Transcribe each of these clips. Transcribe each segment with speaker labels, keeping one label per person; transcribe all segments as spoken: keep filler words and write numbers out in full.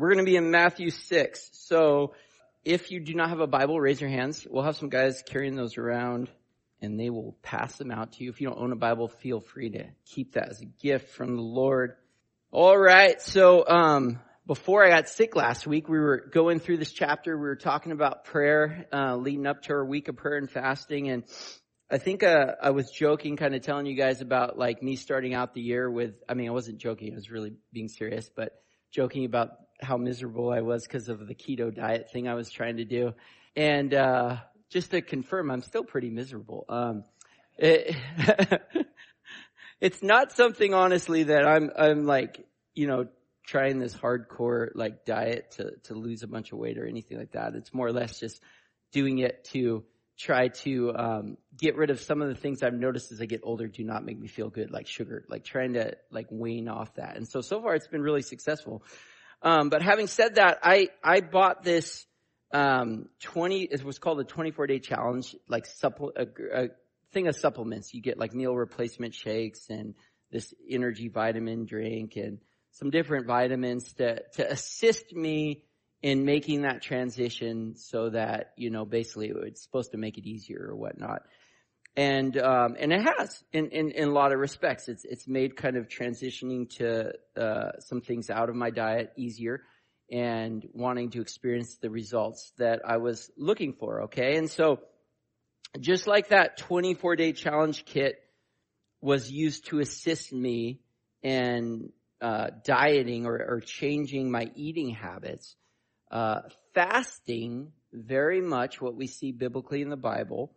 Speaker 1: We're going to be in Matthew six. So if you do not have a Bible, raise your hands. We'll have some guys carrying those around, and they will pass them out to you. If you don't own a Bible, feel free to keep that as a gift from the Lord. All right. So um before I got sick last week, we were going through this chapter. We were talking about prayer, uh leading up to our week of prayer and fasting. And I think uh, I was joking, kind of telling you guys about like me starting out the year with, I mean, I wasn't joking. I was really being serious, but joking about how miserable I was because of the keto diet thing I was trying to do. And uh just to confirm, I'm still pretty miserable. Um it, It's not something, honestly, that I'm, I'm like, you know, trying this hardcore, like, diet to, to lose a bunch of weight or anything like that. It's more or less just doing it to try to, um, get rid of some of the things I've noticed as I get older do not make me feel good, like sugar, like trying to, like, wane off that. And so, so far it's been really successful. Um, but having said that, I, I bought this, um, twenty, it was called the twenty-four day challenge, like, supple, a, a thing of supplements. You get like meal replacement shakes and this energy vitamin drink and some different vitamins to, to assist me in making that transition so that, you know, basically it's supposed to make it easier or whatnot. And, um, and it has in, in, in a lot of respects. It's, it's made kind of transitioning to, uh, some things out of my diet easier and wanting to experience the results that I was looking for. Okay. And so, just like that twenty-four day challenge kit was used to assist me in uh, dieting or, or changing my eating habits, uh, fasting, very much what we see biblically in the Bible,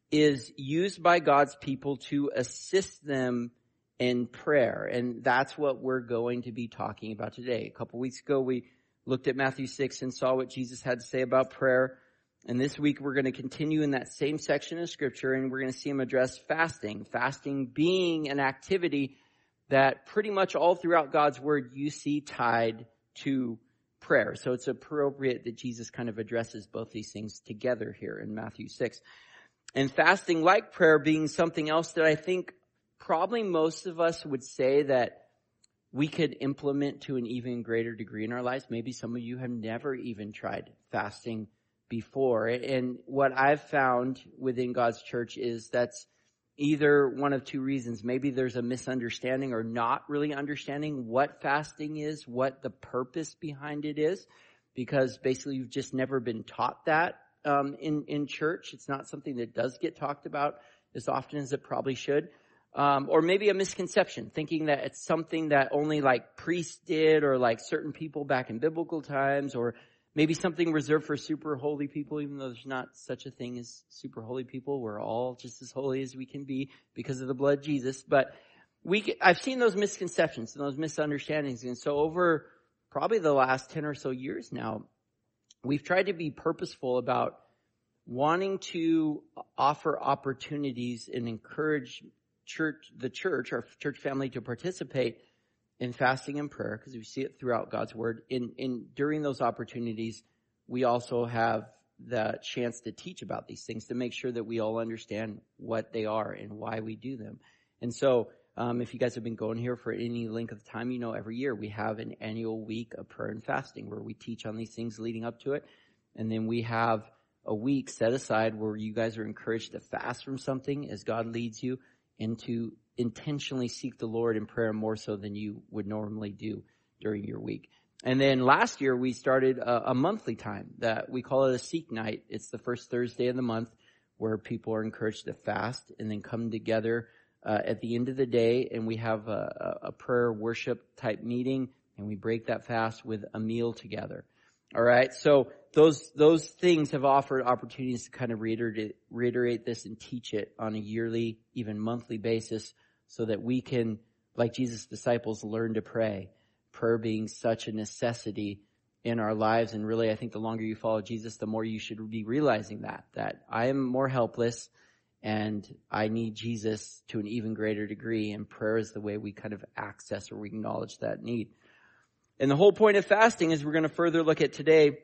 Speaker 1: is used by God's people to assist them in prayer. And that's what we're going to be talking about today. A couple weeks ago, we looked at Matthew six and saw what Jesus had to say about prayer. And this week we're going to continue in that same section of scripture, and we're going to see him address fasting. Fasting being an activity that pretty much all throughout God's word you see tied to prayer. So it's appropriate that Jesus kind of addresses both these things together here in Matthew six. And fasting, like prayer, being something else that I think probably most of us would say that we could implement to an even greater degree in our lives. Maybe some of you have never even tried fasting before. And what I've found within God's church is that's either one of two reasons. Maybe there's a misunderstanding or not really understanding what fasting is, what the purpose behind it is, because basically you've just never been taught that um, in, in church. It's not something that does get talked about as often as it probably should. Um, or maybe a misconception, thinking that it's something that only like priests did or like certain people back in biblical times, or maybe something reserved for super holy people, even though there's not such a thing as super holy people. We're all just as holy as we can be because of the blood of Jesus. But we, I've seen those misconceptions and those misunderstandings. And so over probably the last ten or so years now, we've tried to be purposeful about wanting to offer opportunities and encourage church, the church, our church family, to participate in fasting and prayer, because we see it throughout God's word. In, in, during those opportunities, we also have the chance to teach about these things, to make sure that we all understand what they are and why we do them. And so, um, if you guys have been going here for any length of time, you know, every year we have an annual week of prayer and fasting where we teach on these things leading up to it. And then we have a week set aside where you guys are encouraged to fast from something as God leads you, and to intentionally seek the Lord in prayer more so than you would normally do during your week. And then last year we started a, a monthly time that we call it a Seek Night. It's the first Thursday of the month where people are encouraged to fast and then come together uh, at the end of the day, and we have a, a prayer worship type meeting, and we break that fast with a meal together. All right, so those those things have offered opportunities to kind of reiterate, reiterate this and teach it on a yearly, even monthly basis, so that we can, like Jesus' disciples, learn to pray. Prayer being such a necessity in our lives. And really, I think the longer you follow Jesus, the more you should be realizing that, that I am more helpless and I need Jesus to an even greater degree. And prayer is the way we kind of access or we acknowledge that need. And the whole point of fasting, as we're going to further look at today,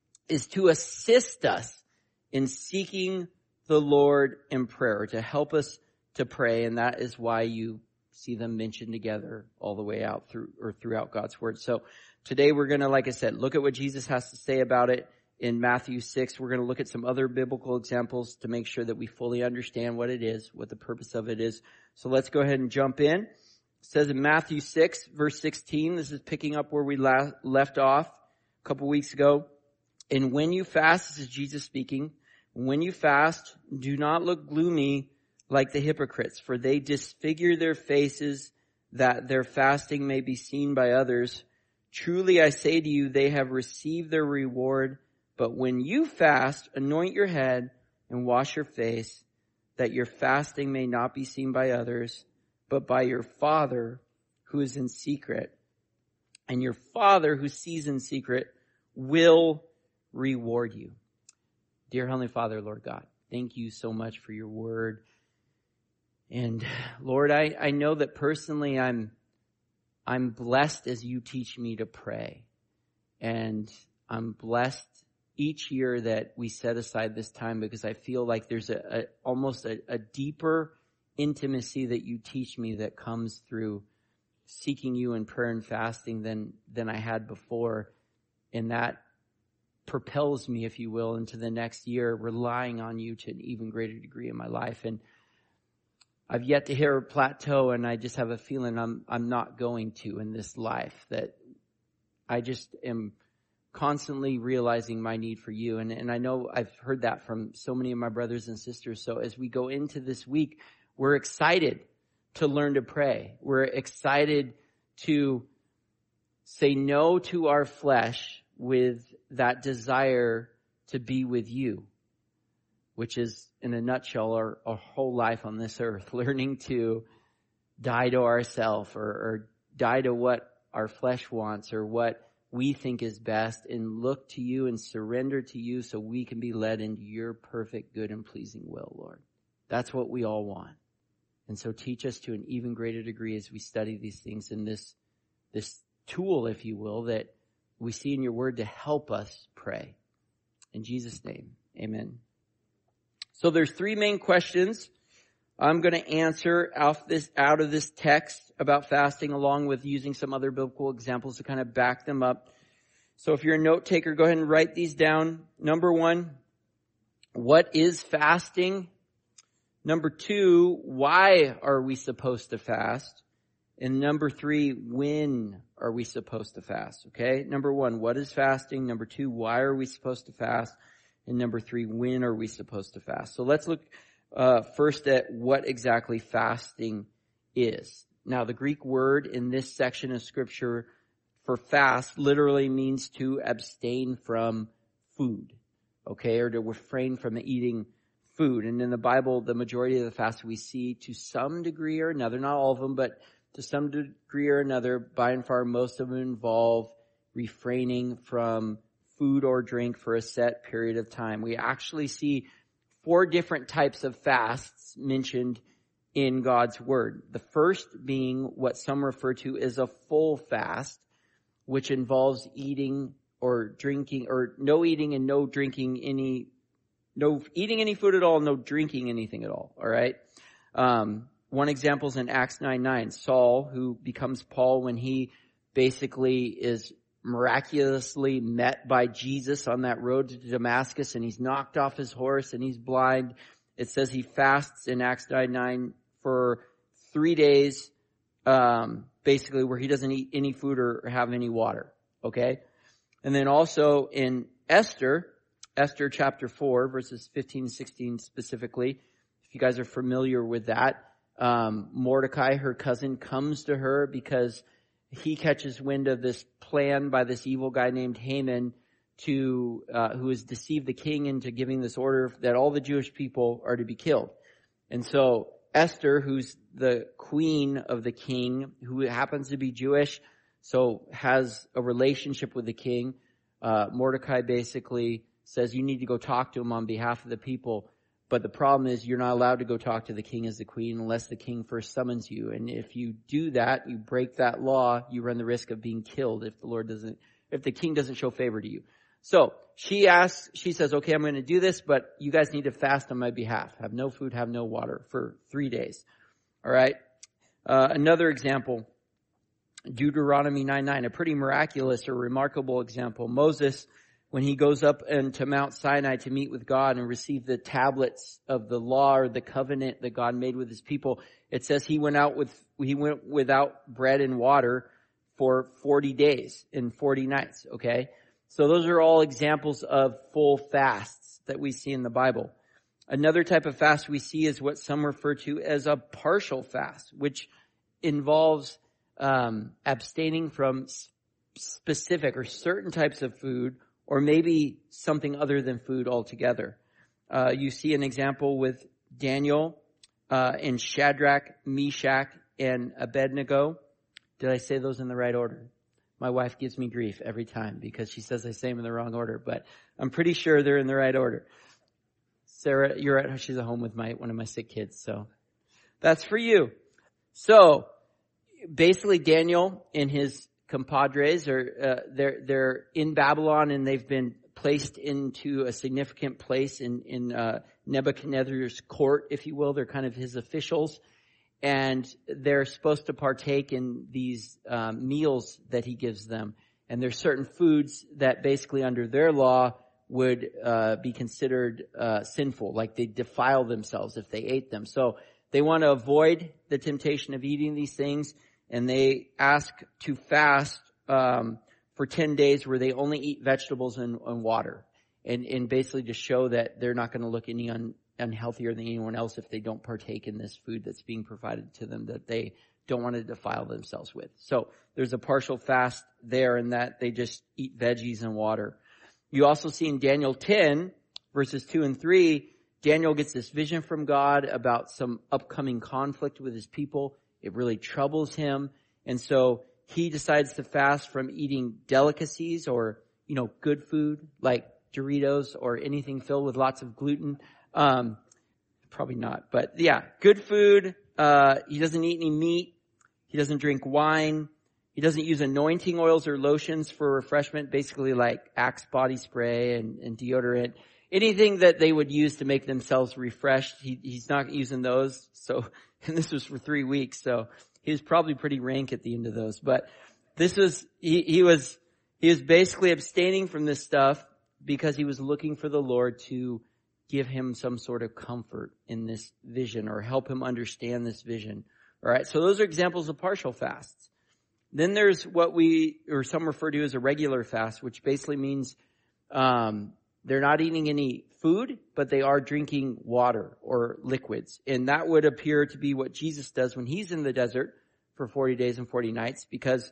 Speaker 1: is to assist us in seeking the Lord in prayer, to help us to pray. And that is why you see them mentioned together all the way out through or throughout God's word. So today we're going to, like I said, look at what Jesus has to say about it in Matthew six. We're going to look at some other biblical examples to make sure that we fully understand what it is, what the purpose of it is. So let's go ahead and jump in. It says in Matthew six, verse sixteen, this is picking up where we la- left off a couple weeks ago. And when you fast, this is Jesus speaking, when you fast, do not look gloomy like the hypocrites, for they disfigure their faces that their fasting may be seen by others. Truly I say to you, they have received their reward. But when you fast, anoint your head and wash your face, that your fasting may not be seen by others, but by your Father who is in secret. And your Father who sees in secret will reward you. Dear Heavenly Father, Lord God, thank you so much for your word. And Lord, I, I know that personally I'm, I'm blessed as you teach me to pray. And I'm blessed each year that we set aside this time, because I feel like there's a, a almost a, a deeper intimacy that you teach me that comes through seeking you in prayer and fasting than, than I had before. And that propels me, if you will, into the next year, relying on you to an even greater degree in my life. And I've yet to hit a plateau, and I just have a feeling I'm I'm not going to in this life, that I just am constantly realizing my need for you. And, and I know I've heard that from so many of my brothers and sisters. So as we go into this week, we're excited to learn to pray. We're excited to say no to our flesh with that desire to be with you, which is, in a nutshell, our, our whole life on this earth, learning to die to ourselves, or, or die to what our flesh wants or what we think is best, and look to you and surrender to you so we can be led into your perfect, good, and pleasing will, Lord. That's what we all want. And so teach us to an even greater degree as we study these things in this, this tool, if you will, that we see in your word to help us pray. In Jesus' name, amen. So there's three main questions I'm going to answer out, this, out of this text about fasting, along with using some other biblical examples to kind of back them up. So if you're a note taker, go ahead and write these down. Number one, what is fasting? Number two, why are we supposed to fast? And number three, when are we supposed to fast? Okay. Number one, what is fasting? Number two, why are we supposed to fast? And number three, when are we supposed to fast? So let's look uh, first at what exactly fasting is. Now, the Greek word in this section of scripture for fast literally means to abstain from food, okay, or to refrain from eating food. And in the Bible, the majority of the fast we see to some degree or another, not all of them, but to some degree or another, by and far, most of them involve refraining from food or drink for a set period of time. We actually see four different types of fasts mentioned in God's word. The first being what some refer to as a full fast, which involves eating or drinking, or no eating and no drinking any, no eating any food at all, no drinking anything at all. All right. Um, one example is in Acts nine nine. Saul, who becomes Paul when he basically is miraculously met by Jesus on that road to Damascus, and he's knocked off his horse and he's blind. It says he fasts in Acts nine nine for three days, um, basically where he doesn't eat any food or have any water. Okay. And then also in Esther, Esther chapter four, verses fifteen and sixteen specifically, if you guys are familiar with that, um, Mordecai, her cousin, comes to her because he catches wind of this plan by this evil guy named Haman to, uh, who has deceived the king into giving this order that all the Jewish people are to be killed. And so Esther, who's the queen of the king, who happens to be Jewish, so has a relationship with the king, uh, Mordecai basically says, you need to go talk to him on behalf of the people. But the problem is you're not allowed to go talk to the king as the queen unless the king first summons you. And if you do that, you break that law, you run the risk of being killed if the Lord doesn't, if the king doesn't show favor to you. So she asks, she says, okay, I'm going to do this, but you guys need to fast on my behalf. Have no food, have no water for three days. All right. Uh, another example Deuteronomy nine nine, a pretty miraculous or remarkable example. Moses, when he goes up into Mount Sinai to meet with God and receive the tablets of the law or the covenant that God made with his people, it says he went out with, he went without bread and water for forty days and forty nights, okay? So those are all examples of full fasts that we see in the Bible. Another type of fast we see is what some refer to as a partial fast, which involves um, abstaining from specific or certain types of food, or maybe something other than food altogether. Uh, you see an example with Daniel uh, and Shadrach, Meshach, and Abednego. Did I say those in the right order? My wife gives me grief every time because she says I say them in the wrong order, but I'm pretty sure they're in the right order. Sarah, you're at, she's at home with my, one of my sick kids, so that's for you. So, basically Daniel and his compadres are, uh, they're, they're in Babylon and they've been placed into a significant place in, in, uh, Nebuchadnezzar's court, if you will. They're kind of his officials. And they're supposed to partake in these, um, meals that he gives them. And there's certain foods that basically under their law would uh be considered uh sinful, like they defile themselves if they ate them. So they want to avoid the temptation of eating these things, and they ask to fast um for ten days where they only eat vegetables and, and water, and and basically to show that they're not going to look any un, unhealthier than anyone else if they don't partake in this food that's being provided to them that they don't want to defile themselves with. So there's a partial fast there in that they just eat veggies and water. You also see in Daniel ten, verses two and three, Daniel gets this vision from God about some upcoming conflict with his people. It really troubles him. And so he decides to fast from eating delicacies or, you know, good food like Doritos or anything filled with lots of gluten. Um, probably not, but yeah, good food. Uh, he doesn't eat any meat. He doesn't drink wine. He doesn't use anointing oils or lotions for refreshment, basically like Axe body spray and, and deodorant. Anything that they would use to make themselves refreshed, he, he's not using those. So, and this was for three weeks, so he was probably pretty rank at the end of those. But this was, he, he was, he was basically abstaining from this stuff because he was looking for the Lord to give him some sort of comfort in this vision or help him understand this vision. All right, so those are examples of partial fasts. Then there's what we, or some refer to as a regular fast, which basically means um, they're not eating any food, but they are drinking water or liquids. And that would appear to be what Jesus does when he's in the desert for forty days and forty nights, because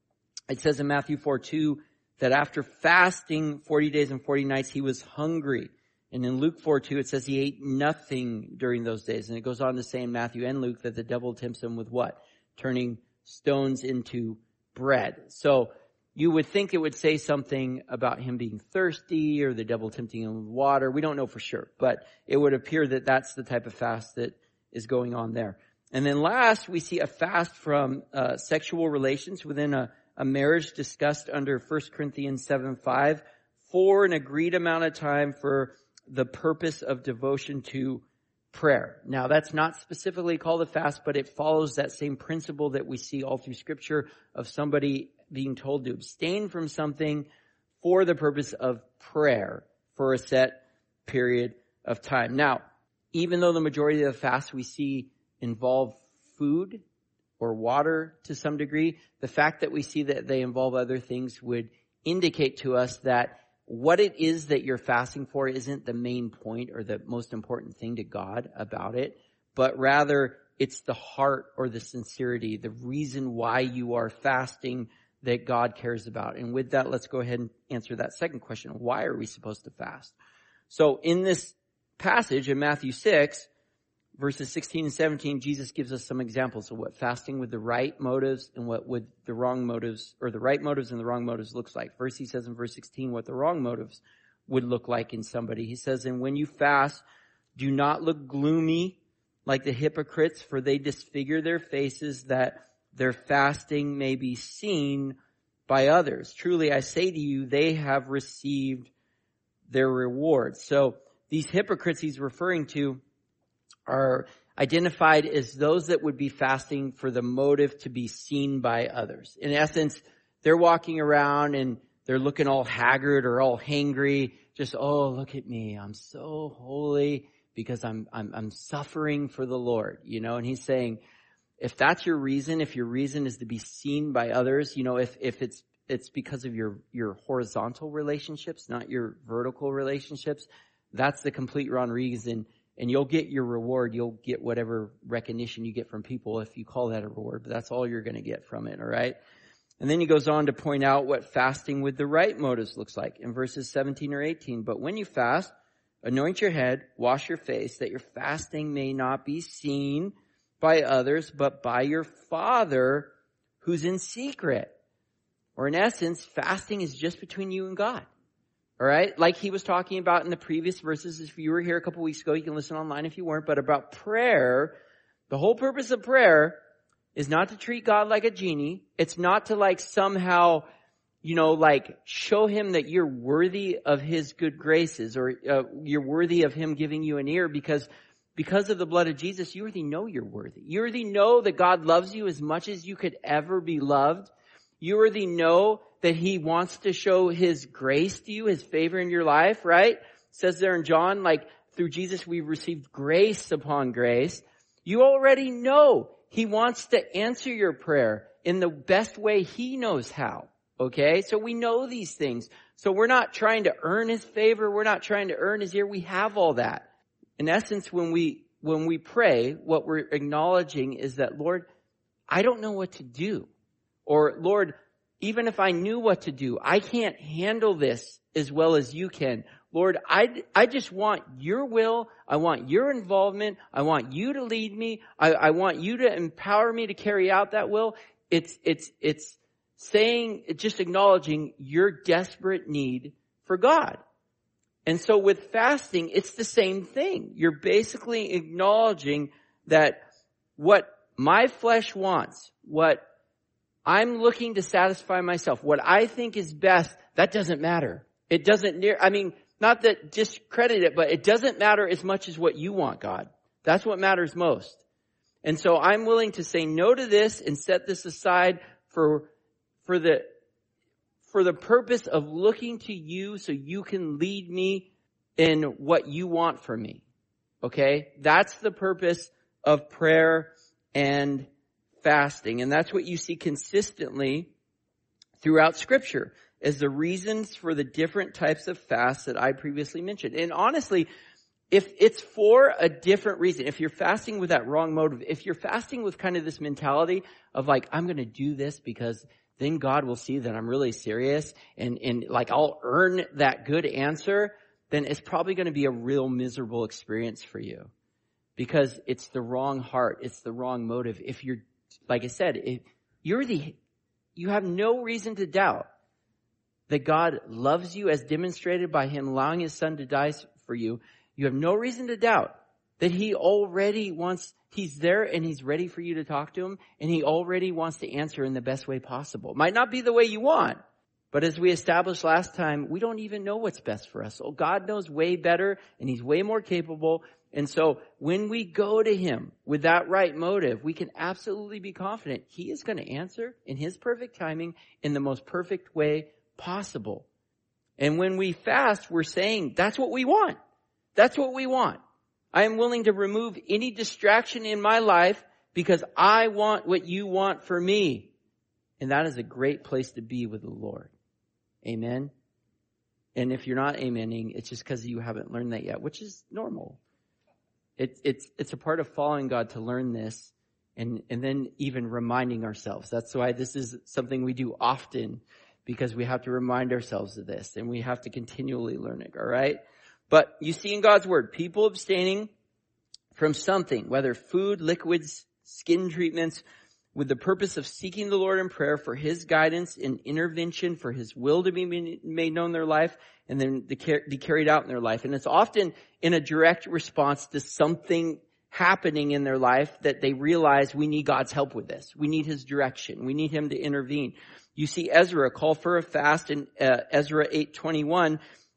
Speaker 1: it says in Matthew four two that after fasting forty days and forty nights, he was hungry. And in Luke four two, it says he ate nothing during those days. And it goes on to say in Matthew and Luke that the devil tempts him with what? Turning stones into bread. So you would think it would say something about him being thirsty or the devil tempting him with water. We don't know for sure, but it would appear that that's the type of fast that is going on there. And then last, we see a fast from uh, sexual relations within a, a marriage discussed under First Corinthians seven five for an agreed amount of time for the purpose of devotion to prayer. Now, that's not specifically called a fast, but it follows that same principle that we see all through Scripture of somebody being told to abstain from something for the purpose of prayer for a set period of time. Now, even though the majority of the fasts we see involve food or water to some degree, the fact that we see that they involve other things would indicate to us that what it is that you're fasting for isn't the main point or the most important thing to God about it, but rather it's the heart or the sincerity, the reason why you are fasting that God cares about. And with that, let's go ahead and answer that second question. Why are we supposed to fast? So in this passage in Matthew six, verses sixteen and seventeen, Jesus gives us some examples of what fasting with the right motives and what with the wrong motives, or the right motives and the wrong motives looks like. First, he says in verse sixteen what the wrong motives would look like in somebody. He says, and when you fast, do not look gloomy like the hypocrites, for they disfigure their faces that their fasting may be seen by others. Truly, I say to you, they have received their reward. So these hypocrites he's referring to are identified as those that would be fasting for the motive to be seen by others. In essence, they're walking around and they're looking all haggard or all hangry. Just, oh, look at me. I'm so holy because I'm, I'm, I'm suffering for the Lord, you know, and he's saying, if that's your reason, if your reason is to be seen by others, you know, if, if it's, it's because of your, your horizontal relationships, not your vertical relationships, that's the complete wrong reason. And you'll get your reward. You'll get whatever recognition you get from people if you call that a reward, but that's all you're going to get from it. All right. And then he goes on to point out what fasting with the right motives looks like in verses seventeen or eighteen. But when you fast, anoint your head, wash your face, that your fasting may not be seen by others, but by your Father who's in secret. Or in essence, fasting is just between you and God. All right. Like he was talking about in the previous verses. If you were here a couple weeks ago, you can listen online if you weren't, but about prayer. The whole purpose of prayer is not to treat God like a genie. It's not to like somehow, you know, like show him that you're worthy of his good graces or uh, you're worthy of him giving you an ear because, because of the blood of Jesus, you already know you're worthy. You already know that God loves you as much as you could ever be loved. You already know that he wants to show his grace to you, his favor in your life, right? It says there in John, like through Jesus, we've received grace upon grace. You already know he wants to answer your prayer in the best way he knows how. Okay. So we know these things. So we're not trying to earn his favor. We're not trying to earn his ear. We have all that. In essence, when we, when we pray, what we're acknowledging is that, Lord, I don't know what to do. Or, Lord, even if I knew what to do, I can't handle this as well as you can. Lord, I, I just want your will. I want your involvement. I want you to lead me. I, I want you to empower me to carry out that will. It's, it's, it's saying, just acknowledging your desperate need for God. And so with fasting, it's the same thing. You're basically acknowledging that what my flesh wants, what I'm looking to satisfy myself, what I think is best, that doesn't matter. It doesn't near, I mean, not that discredit it, but it doesn't matter as much as what you want, God. That's what matters most. And so I'm willing to say no to this and set this aside for, for the, for the purpose of looking to you so you can lead me in what you want for me. Okay? That's the purpose of prayer and fasting. And that's what you see consistently throughout Scripture as the reasons for the different types of fasts that I previously mentioned. And honestly, if it's for a different reason, if you're fasting with that wrong motive, if you're fasting with kind of this mentality of like, I'm going to do this because then God will see that I'm really serious and, and like I'll earn that good answer, then it's probably going to be a real miserable experience for you because it's the wrong heart. It's the wrong motive. If you're, like I said, if you're the, you have no reason to doubt that God loves you as demonstrated by him allowing his son to die for you. You have no reason to doubt that he already wants, he's there and he's ready for you to talk to him and he already wants to answer in the best way possible. It might not be the way you want, but as we established last time, we don't even know what's best for us. So God knows way better and he's way more capable. And so when we go to him with that right motive, we can absolutely be confident he is going to answer in his perfect timing in the most perfect way possible. And when we fast, we're saying that's what we want. That's what we want. I am willing to remove any distraction in my life because I want what you want for me. And that is a great place to be with the Lord. Amen. And if you're not amening, it's just because you haven't learned that yet, which is normal. It, it's, it's a part of following God to learn this and, and then even reminding ourselves. That's why this is something we do often because we have to remind ourselves of this and we have to continually learn it. All right. But you see in God's word, people abstaining from something, whether food, liquids, skin treatments, with the purpose of seeking the Lord in prayer for his guidance and intervention, for his will to be made known in their life and then be carried out in their life. And it's often in a direct response to something happening in their life that they realize we need God's help with this. We need his direction. We need him to intervene. You see Ezra call for a fast in uh, Ezra eight twenty-one.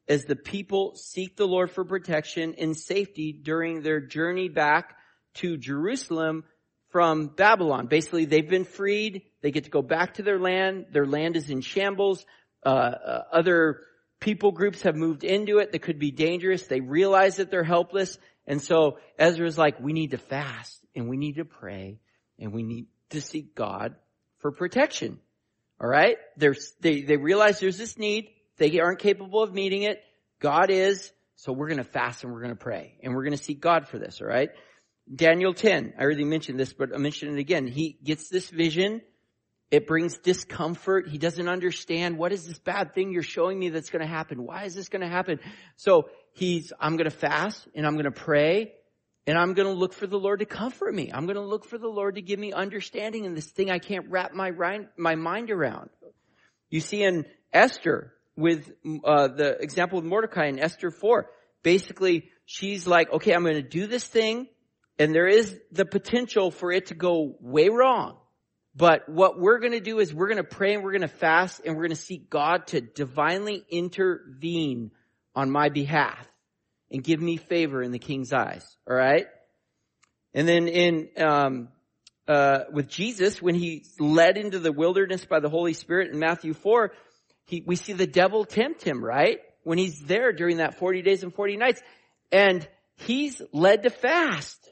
Speaker 1: as the people seek the Lord for protection and safety during their journey back to Jerusalem from Babylon. Basically, they've been freed. They get to go back to their land. Their land is in shambles. Uh, uh, other people groups have moved into it that could be dangerous. They realize that they're helpless. And so Ezra's like, we need to fast and we need to pray and we need to seek God for protection. All right? There's, they, they realize there's this need. They aren't capable of meeting it. God is. So we're going to fast and we're going to pray and we're going to seek God for this. All right? Daniel ten. I already mentioned this, but I'll mention it again. He gets this vision. It brings discomfort. He doesn't understand, what is this bad thing you're showing me that's going to happen? Why is this going to happen? So he's, I'm going to fast and I'm going to pray and I'm going to look for the Lord to comfort me. I'm going to look for the Lord to give me understanding in this thing I can't wrap my my mind around. You see in Esther with uh, the example of Mordecai in Esther four, basically she's like, okay, I'm going to do this thing and there is the potential for it to go way wrong. But what we're going to do is we're going to pray and we're going to fast and we're going to seek God to divinely intervene on my behalf and give me favor in the king's eyes. All right? And then in um uh with Jesus, when he's led into the wilderness by the Holy Spirit in Matthew four, he we see the devil tempt him, right? When he's there during that forty days and forty nights. And he's led to fast.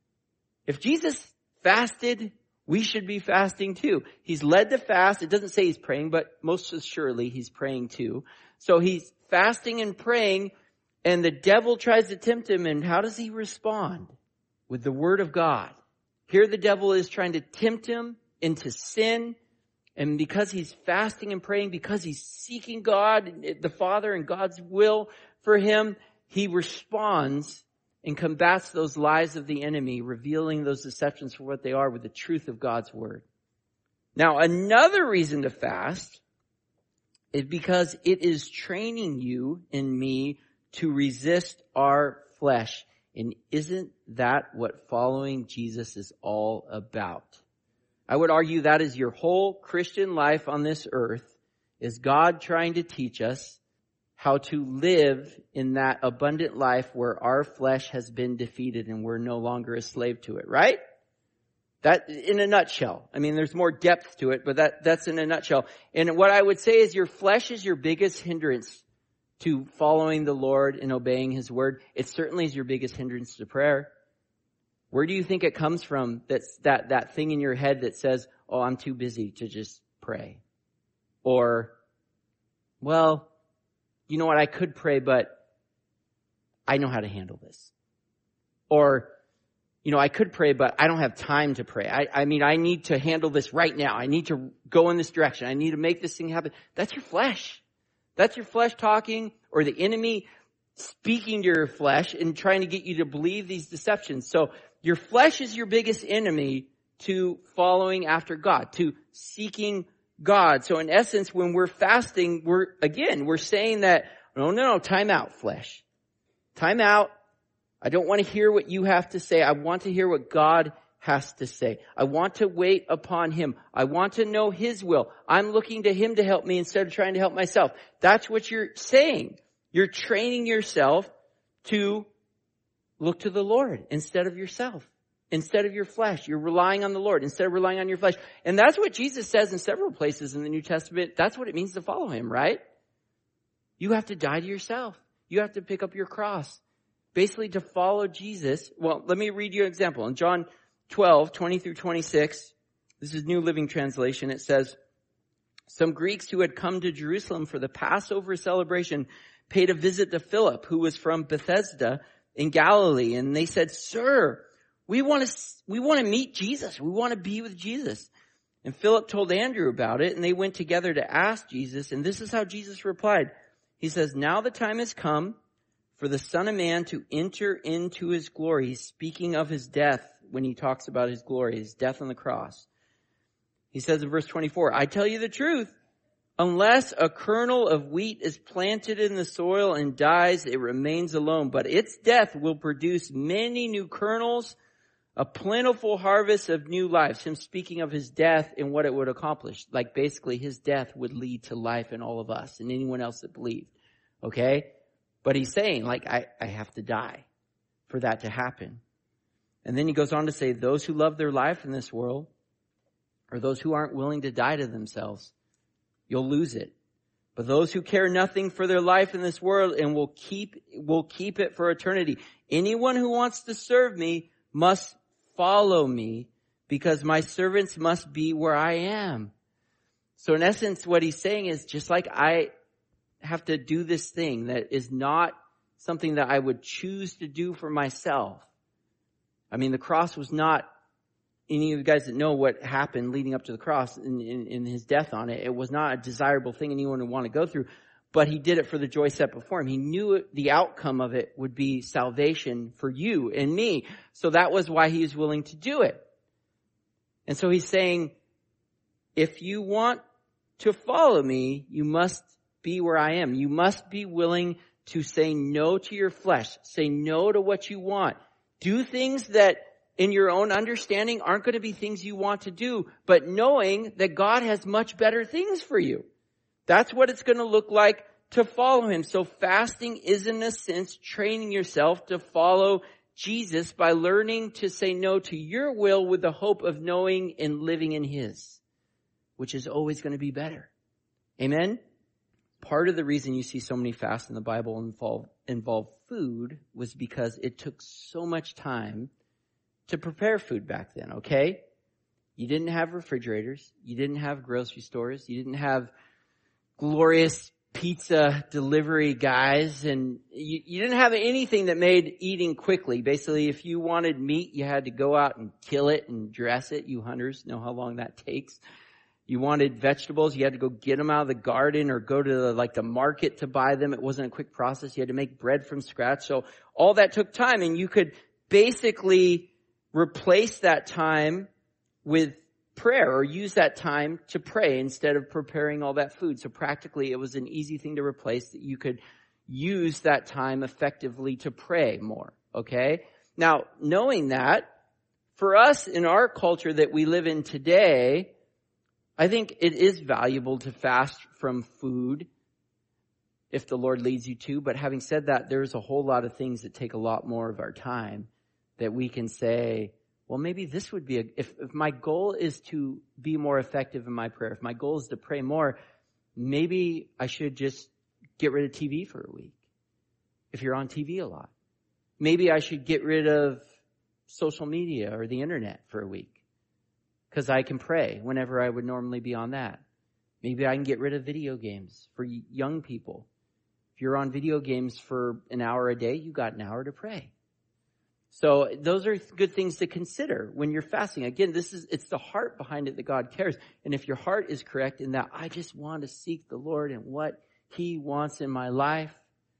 Speaker 1: If Jesus fasted, we should be fasting too. He's led to fast. It doesn't say he's praying, but most assuredly he's praying too. So he's fasting and praying, and the devil tries to tempt him, and how does he respond? With the word of God. Here the devil is trying to tempt him into sin, and because he's fasting and praying, because he's seeking God, the Father and God's will for him, he responds and combats those lies of the enemy, revealing those deceptions for what they are with the truth of God's word. Now, another reason to fast is because it is training you and me to resist our flesh. And isn't that what following Jesus is all about? I would argue that is your whole Christian life on this earth, is God trying to teach us how to live in that abundant life where our flesh has been defeated and we're no longer a slave to it, right? That, in a nutshell. I mean, there's more depth to it, but that, that's in a nutshell. And what I would say is your flesh is your biggest hindrance to following the Lord and obeying his word. It certainly is your biggest hindrance to prayer. Where do you think it comes from? That's that, that thing in your head that says, oh, I'm too busy to just pray. Or, well, you know what, I could pray, but I know how to handle this. Or, you know, I could pray, but I don't have time to pray. I, I mean, I need to handle this right now. I need to go in this direction. I need to make this thing happen. That's your flesh. That's your flesh talking, or the enemy speaking to your flesh and trying to get you to believe these deceptions. So your flesh is your biggest enemy to following after God, to seeking God. So in essence, when we're fasting, we're, again, we're saying that, no, no, no, time out, flesh. Time out. I don't want to hear what you have to say. I want to hear what God has to say. I want to wait upon him. I want to know his will. I'm looking to him to help me instead of trying to help myself. That's what you're saying. You're training yourself to look to the Lord instead of yourself. Instead of your flesh. You're relying on the Lord instead of relying on your flesh. And that's what Jesus says in several places in the New Testament. That's what it means to follow him, right? You have to die to yourself. You have to pick up your cross. Basically, to follow Jesus. Well, let me read you an example. In John twelve, twenty through twenty-six, this is New Living Translation. It says, some Greeks who had come to Jerusalem for the Passover celebration paid a visit to Philip, who was from Bethsaida in Galilee. And they said, Sir, We want to, we want to meet Jesus. We want to be with Jesus. And Philip told Andrew about it, and they went together to ask Jesus. And this is how Jesus replied. He says, now the time has come for the Son of Man to enter into his glory. He's speaking of his death when he talks about his glory, his death on the cross. He says in verse twenty-four, I tell you the truth, unless a kernel of wheat is planted in the soil and dies, it remains alone. But its death will produce many new kernels, a plentiful harvest of new lives. Him speaking of his death and what it would accomplish. Like basically his death would lead to life in all of us and anyone else that believed. Okay? But he's saying, like, I, I have to die for that to happen. And then he goes on to say, those who love their life in this world, or those who aren't willing to die to themselves, you'll lose it. But those who care nothing for their life in this world and will keep, will keep it for eternity. Anyone who wants to serve me must follow me, because my servants must be where I am. So in essence, what he's saying is, just like I have to do this thing that is not something that I would choose to do for myself. I mean, the cross was not, any of you guys that know what happened leading up to the cross and in, in, in his death on it, it was not a desirable thing anyone would want to go through, but he did it for the joy set before him. He knew it, the outcome of it would be salvation for you and me. So that was why he was willing to do it. And so he's saying, if you want to follow me, you must be where I am. You must be willing to say no to your flesh. Say no to what you want. Do things that in your own understanding aren't going to be things you want to do, but knowing that God has much better things for you. That's what it's going to look like to follow him. So fasting is, in a sense, training yourself to follow Jesus by learning to say no to your will with the hope of knowing and living in his, which is always going to be better. Amen? Part of the reason you see so many fasts in the Bible involve, involve food was because it took so much time to prepare food back then, okay? You didn't have refrigerators. You didn't have grocery stores. You didn't have glorious pizza delivery guys, and you, you didn't have anything that made eating quickly. Basically, if you wanted meat, you had to go out and kill it and dress it. You hunters know how long that takes. You wanted vegetables, you had to go get them out of the garden or go to the, like the market to buy them. It wasn't a quick process. You had to make bread from scratch. So all that took time, and you could basically replace that time with prayer, or use that time to pray instead of preparing all that food. So practically it was an easy thing to replace, that you could use that time effectively to pray more. Okay? Now, knowing that, for us in our culture that we live in today, I think it is valuable to fast from food if the Lord leads you to. But having said that, there's a whole lot of things that take a lot more of our time that we can say, well, maybe this would be a, if, if my goal is to be more effective in my prayer, if my goal is to pray more, maybe I should just get rid of T V for a week. If you're on T V a lot, maybe I should get rid of social media or the internet for a week, because I can pray whenever I would normally be on that. Maybe I can get rid of video games for young people. If you're on video games for an hour a day, you got an hour to pray. So those are good things to consider when you're fasting. Again, this is, it's the heart behind it that God cares. And if your heart is correct in that, I just want to seek the Lord and what he wants in my life.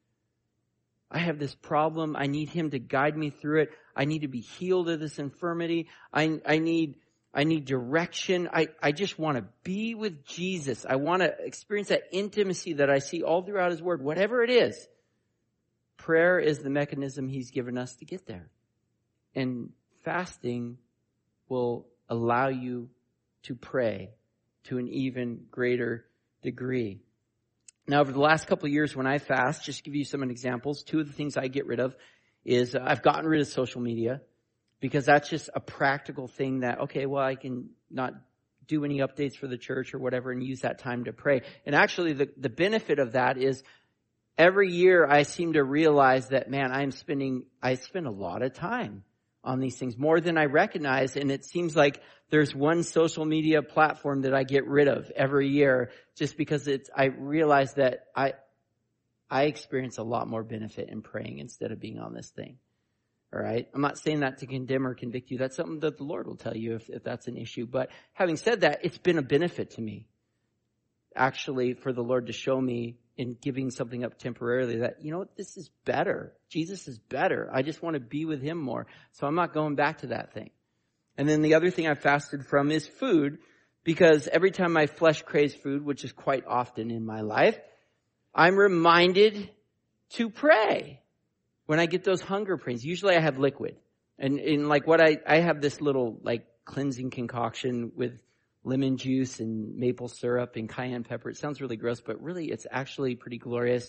Speaker 1: I have this problem. I need him to guide me through it. I need to be healed of this infirmity. I, I need, I need direction. I, I just want to be with Jesus. I want to experience that intimacy that I see all throughout his word. Whatever it is, prayer is the mechanism he's given us to get there. And fasting will allow you to pray to an even greater degree. Now, over the last couple of years when I fast, just to give you some examples, two of the things I get rid of is uh, I've gotten rid of social media, because that's just a practical thing that, okay, well, I can not do any updates for the church or whatever and use that time to pray. And actually, the, the benefit of that is every year I seem to realize that, man, I'm spending, I spend a lot of time on these things, more than I recognize. And it seems like there's one social media platform that I get rid of every year, just because it's, I realize that I, I experience a lot more benefit in praying instead of being on this thing. All right. I'm not saying that to condemn or convict you. That's something that the Lord will tell you if, if that's an issue. But having said that, it's been a benefit to me, actually, for the Lord to show me in giving something up temporarily that, you know what, this is better. Jesus is better. I just want to be with him more. So I'm not going back to that thing. And then the other thing I fasted from is food, because every time my flesh craves food, which is quite often in my life, I'm reminded to pray. When I get those hunger pains, usually I have liquid. And in like what I, I have this little like cleansing concoction with lemon juice and maple syrup and cayenne pepper. It sounds really gross, but really it's actually pretty glorious.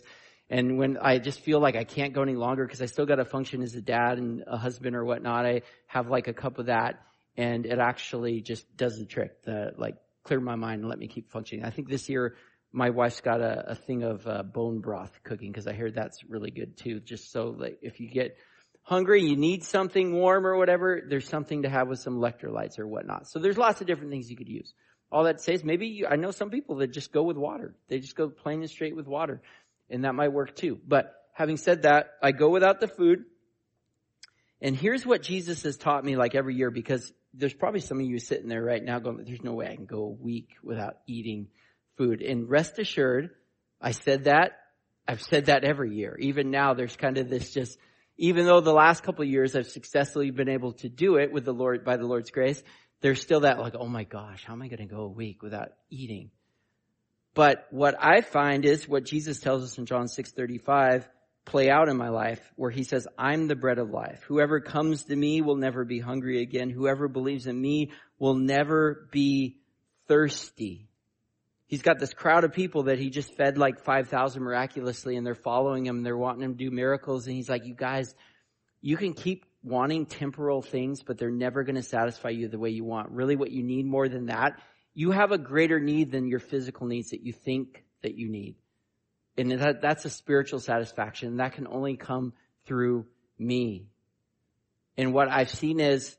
Speaker 1: And when I just feel like I can't go any longer because I still got to function as a dad and a husband or whatnot, I have like a cup of that, and it actually just does the trick, the like clear my mind and let me keep functioning. I think this year my wife's got a, a thing of uh, bone broth cooking because I heard that's really good too. Just so like if you get hungry, you need something warm or whatever, there's something to have with some electrolytes or whatnot. So there's lots of different things you could use. All that says, maybe you, I know some people that just go with water. They just go plain and straight with water. And that might work too. But having said that, I go without the food. And here's what Jesus has taught me like every year, because there's probably some of you sitting there right now going, there's no way I can go a week without eating food. And rest assured, I said that. I've said that every year. Even now, there's kind of this just, even though the last couple of years I've successfully been able to do it with the Lord, by the Lord's grace, there's still that like, oh my gosh, how am I going to go a week without eating? But what I find is what Jesus tells us in John six thirty-five play out in my life, where he says, I'm the bread of life. Whoever comes to me will never be hungry again. Whoever believes in me will never be thirsty. He's got this crowd of people that he just fed like five thousand miraculously, and they're following him. They're wanting him to do miracles. And he's like, you guys, you can keep wanting temporal things, but they're never going to satisfy you the way you want. Really what you need more than that, you have a greater need than your physical needs that you think that you need. And that, that's a spiritual satisfaction. That can only come through me. And what I've seen is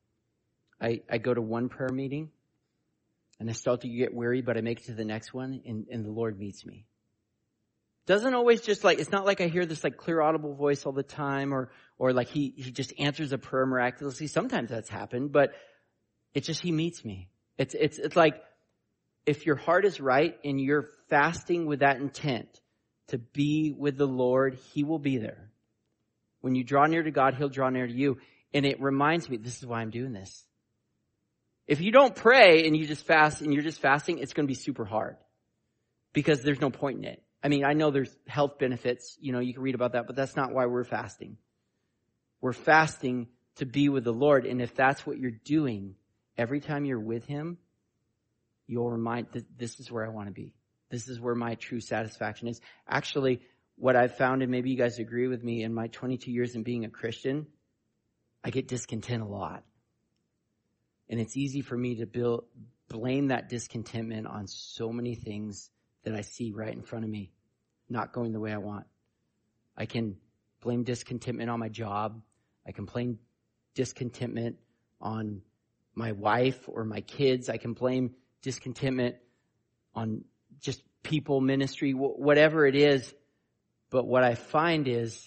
Speaker 1: I, I go to one prayer meeting and I start to get weary, but I make it to the next one and, and the Lord meets me. Doesn't always just like, it's not like I hear this like clear audible voice all the time, or, or like he, he just answers a prayer miraculously. Sometimes that's happened, but it's just, he meets me. It's, it's, it's like if your heart is right and you're fasting with that intent to be with the Lord, he will be there. When you draw near to God, he'll draw near to you. And it reminds me, this is why I'm doing this. If you don't pray and you just fast and you're just fasting, it's going to be super hard because there's no point in it. I mean, I know there's health benefits, you know, you can read about that, but that's not why we're fasting. We're fasting to be with the Lord. And if that's what you're doing, every time you're with him, you'll remind that this is where I want to be. This is where my true satisfaction is. Actually, what I've found, and maybe you guys agree with me, in my twenty-two years in being a Christian, I get discontent a lot. And it's easy for me to build, blame that discontentment on so many things that I see right in front of me, not going the way I want. I can blame discontentment on my job. I can blame discontentment on my wife or my kids. I can blame discontentment on just people, ministry, whatever it is. But what I find is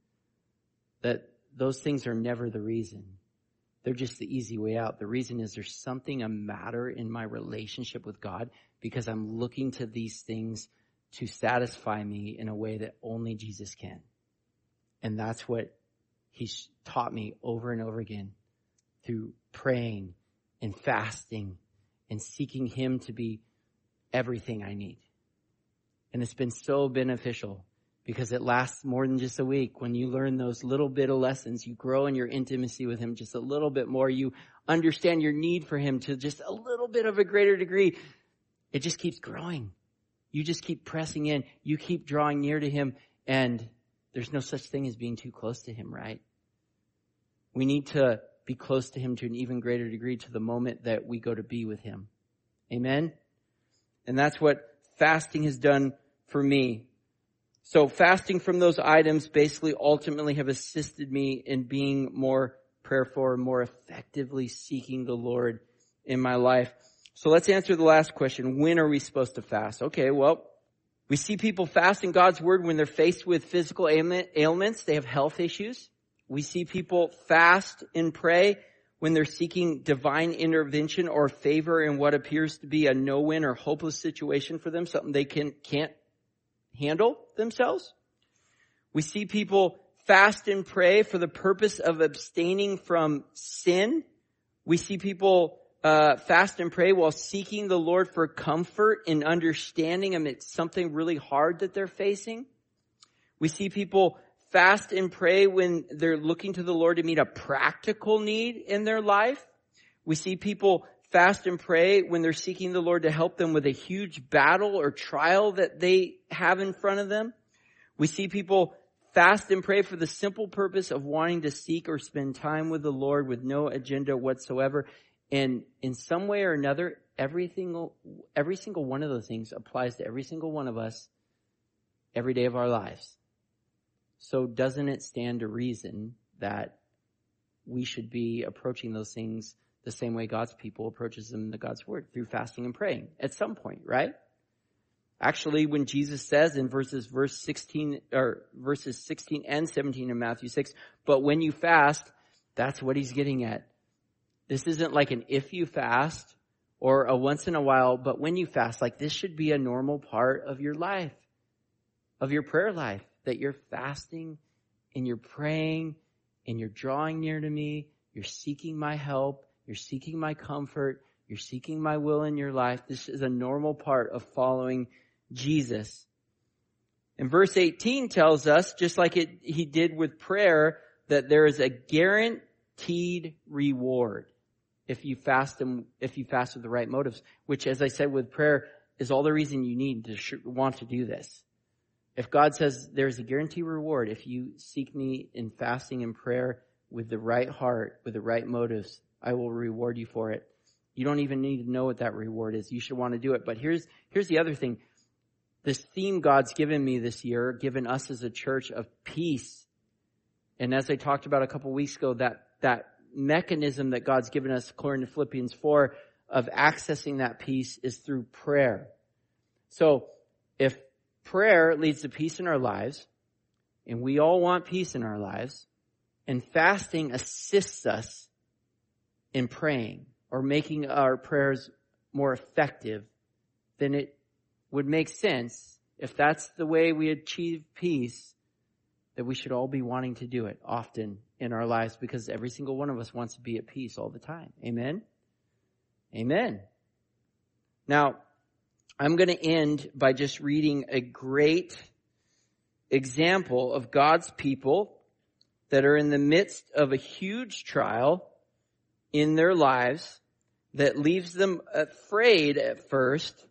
Speaker 1: that those things are never the reason. They're just the easy way out. The reason is there's something a matter in my relationship with God, because I'm looking to these things to satisfy me in a way that only Jesus can. And that's what he's taught me over and over again through praying and fasting and seeking him to be everything I need. And it's been so beneficial because it lasts more than just a week. When you learn those little bit of lessons, you grow in your intimacy with him just a little bit more. You understand your need for him to just a little bit of a greater degree. It just keeps growing. You just keep pressing in. You keep drawing near to him. And there's no such thing as being too close to him, right? We need to be close to him to an even greater degree to the moment that we go to be with him. Amen? And that's what fasting has done for me. So fasting from those items basically ultimately have assisted me in being more prayerful and more effectively seeking the Lord in my life. So let's answer the last question. When are we supposed to fast? Okay, well, we see people fast in God's word when they're faced with physical ailments. They have health issues. We see people fast and pray when they're seeking divine intervention or favor in what appears to be a no-win or hopeless situation for them, something they can, can't handle themselves. We see people fast and pray for the purpose of abstaining from sin. We see people uh fast and pray while seeking the Lord for comfort and understanding amidst something really hard that they're facing. We see people fast and pray when they're looking to the Lord to meet a practical need in their life. We see people fast and pray when they're seeking the Lord to help them with a huge battle or trial that they have in front of them. We see people fast and pray for the simple purpose of wanting to seek or spend time with the Lord with no agenda whatsoever. And in some way or another, everything, every single one of those things applies to every single one of us every day of our lives. So doesn't it stand to reason that we should be approaching those things the same way God's people approaches them in the God's word, through fasting and praying at some point, right? Actually, when Jesus says in verses verse sixteen or verses sixteen and seventeen in Matthew six, but when you fast, that's what he's getting at. This isn't like an if you fast or a once in a while, but when you fast, like this should be a normal part of your life, of your prayer life, that you're fasting and you're praying and you're drawing near to me, you're seeking my help, you're seeking my comfort, you're seeking my will in your life. This is a normal part of following Jesus. And verse eighteen tells us, just like it, he did with prayer, that there is a guaranteed reward if you fast and if you fast with the right motives, which, as I said, with prayer is all the reason you need to sh- want to do this. If God says there's a guaranteed reward if you seek me in fasting and prayer with the right heart, with the right motives, I will reward you for it. You don't even need to know what that reward is. You should want to do it. But here's here's the other thing. This theme God's given me this year, given us as a church, of peace. And as I talked about a couple weeks ago, that, that mechanism that God's given us, according to Philippians four, of accessing that peace is through prayer. So if prayer leads to peace in our lives, and we all want peace in our lives, and fasting assists us in praying or making our prayers more effective, then it would make sense, if that's the way we achieve peace, that we should all be wanting to do it often in our lives, because every single one of us wants to be at peace all the time. Amen? Amen. Now, I'm going to end by just reading a great example of God's people that are in the midst of a huge trial in their lives that leaves them afraid at first,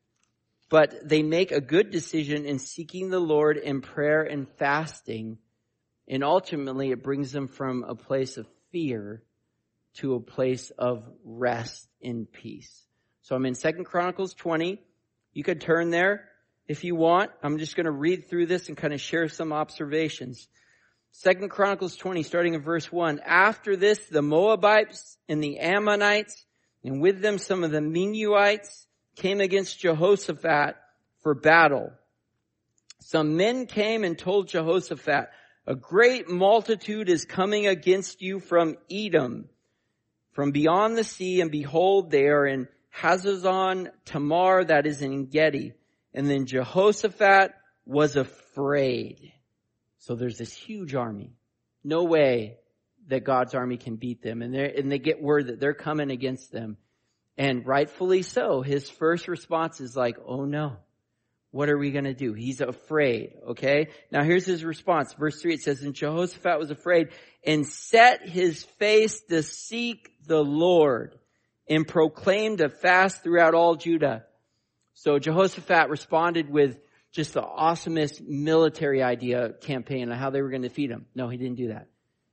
Speaker 1: but they make a good decision in seeking the Lord in prayer and fasting, and ultimately it brings them from a place of fear to a place of rest in peace. So I'm in Second Chronicles twenty. You could turn there if you want. I'm just going to read through this and kind of share some observations. Second Chronicles twenty, starting in verse one. After this, the Moabites and the Ammonites, and with them some of the Meunites, came against Jehoshaphat for battle. Some men came and told Jehoshaphat, a great multitude is coming against you from Edom, from beyond the sea, and behold, they are in Hazazon Tamar, that is in Gedi. And then Jehoshaphat was afraid. So there's this huge army. No way that God's army can beat them. And they and they get word that they're coming against them. And rightfully so. His first response is like, oh no, what are we going to do? He's afraid, okay? Now here's his response. Verse three, it says, and Jehoshaphat was afraid and set his face to seek the Lord and proclaimed a fast throughout all Judah. So Jehoshaphat responded with just the awesomest military idea campaign on how they were going to defeat him. No, he didn't do that.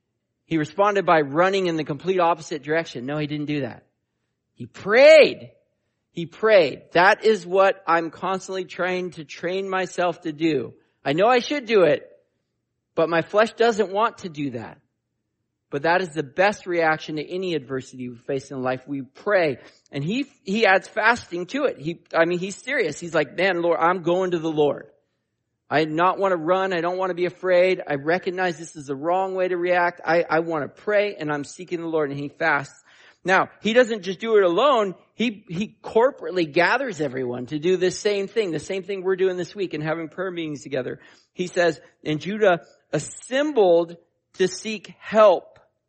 Speaker 1: He responded by running in the complete opposite direction. No, he didn't do that. He prayed. He prayed. That is what I'm constantly trying to train myself to do. I know I should do it, but my flesh doesn't want to do that. But that is the best reaction to any adversity we face in life. We pray. And he, he adds fasting to it. He, I mean, he's serious. He's like, man, Lord, I'm going to the Lord. I do not want to run. I don't want to be afraid. I recognize this is the wrong way to react. I, I want to pray, and I'm seeking the Lord, and he fasts. Now, he doesn't just do it alone. He, he corporately gathers everyone to do this same thing, the same thing we're doing this week and having prayer meetings together. He says, and Judah assembled to seek help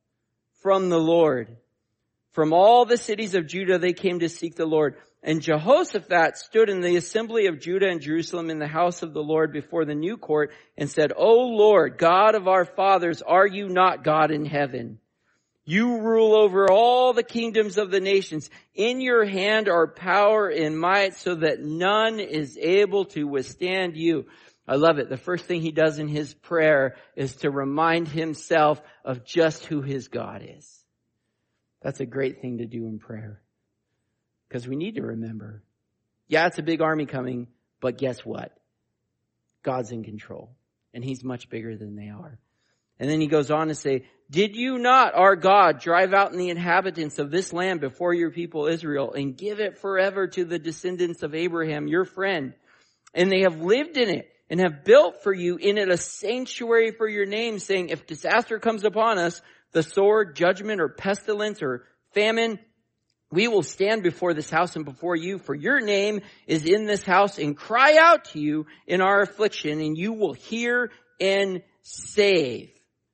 Speaker 1: from the Lord. From all the cities of Judah, they came to seek the Lord. And Jehoshaphat stood in the assembly of Judah and Jerusalem in the house of the Lord before the new court and said, O Lord, God of our fathers, are you not God in heaven? You rule over all the kingdoms of the nations. In your hand are power and might, so that none is able to withstand you. I love it. The first thing he does in his prayer is to remind himself of just who his God is. That's a great thing to do in prayer. Because we need to remember. Yeah, it's a big army coming, but guess what? God's in control. And he's much bigger than they are. And then he goes on to say, did you not, our God, drive out the inhabitants of this land before your people Israel and give it forever to the descendants of Abraham, your friend? And they have lived in it and have built for you in it a sanctuary for your name, saying, if disaster comes upon us, the sword, judgment, or pestilence, or famine, we will stand before this house and before you, for your name is in this house, and cry out to you in our affliction, and you will hear and save.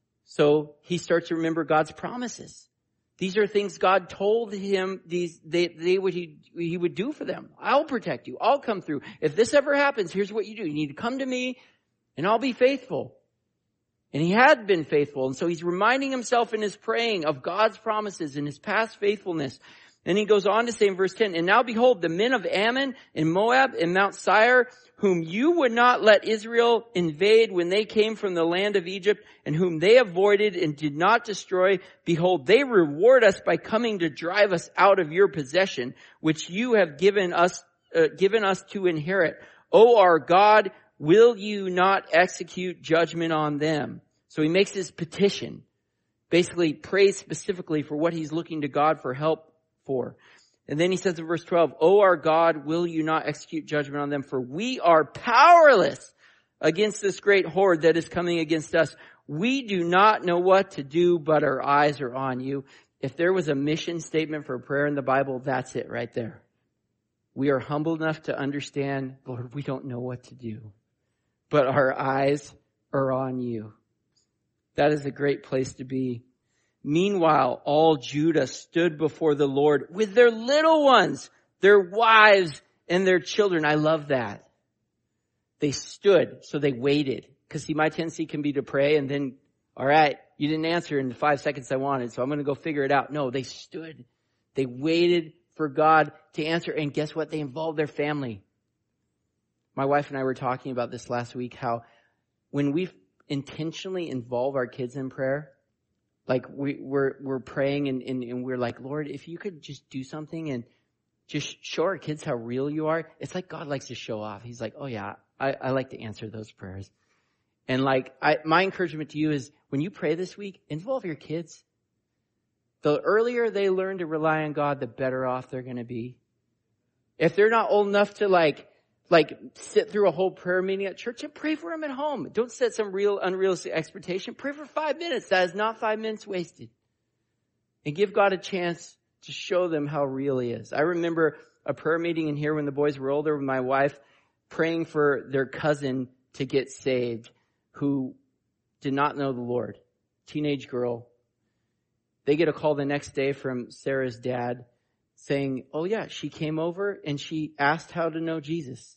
Speaker 1: So he starts to remember God's promises. These are things God told him these they, they would he, he would do for them. I'll protect you. I'll come through. If this ever happens, here's what you do. You need to come to me, and I'll be faithful. And he had been faithful. And so he's reminding himself in his praying of God's promises and his past faithfulness. And he goes on to say in verse ten, and now behold, the men of Ammon and Moab and Mount Seir, whom you would not let Israel invade when they came from the land of Egypt, and whom they avoided and did not destroy, behold, they reward us by coming to drive us out of your possession, which you have given us, uh, given us to inherit. O our God, will you not execute judgment on them? So he makes his petition, basically prays specifically for what he's looking to God for help for. And then he says in verse twelve, O our God, will you not execute judgment on them? For we are powerless against this great horde that is coming against us. We do not know what to do, but our eyes are on you. If there was a mission statement for prayer in the Bible, that's it right there. We are humble enough to understand, Lord, we don't know what to do, but our eyes are on you. That is a great place to be. Meanwhile, all Judah stood before the Lord with their little ones, their wives, and their children. I love that. They stood, so they waited. Because see, my tendency can be to pray and then, all right, you didn't answer in the five seconds I wanted, so I'm going to go figure it out. No, they stood. They waited for God to answer. And guess what? They involved their family. My wife and I were talking about this last week, how when we intentionally involve our kids in prayer, like we, we're we're praying and, and, and we're like, Lord, if you could just do something and just show our kids how real you are. It's like God likes to show off. He's like, oh yeah, I, I like to answer those prayers. And like, I, my encouragement to you is when you pray this week, involve your kids. The earlier they learn to rely on God, the better off they're going to be. If they're not old enough to like, like sit through a whole prayer meeting at church, and pray for them at home. Don't set some real unrealistic expectation. Pray for five minutes. That is not five minutes wasted. And give God a chance to show them how real he is. I remember a prayer meeting in here when the boys were older with my wife, praying for their cousin to get saved who did not know the Lord. Teenage girl. They get a call the next day from Sarah's dad saying, oh yeah, she came over and she asked how to know Jesus.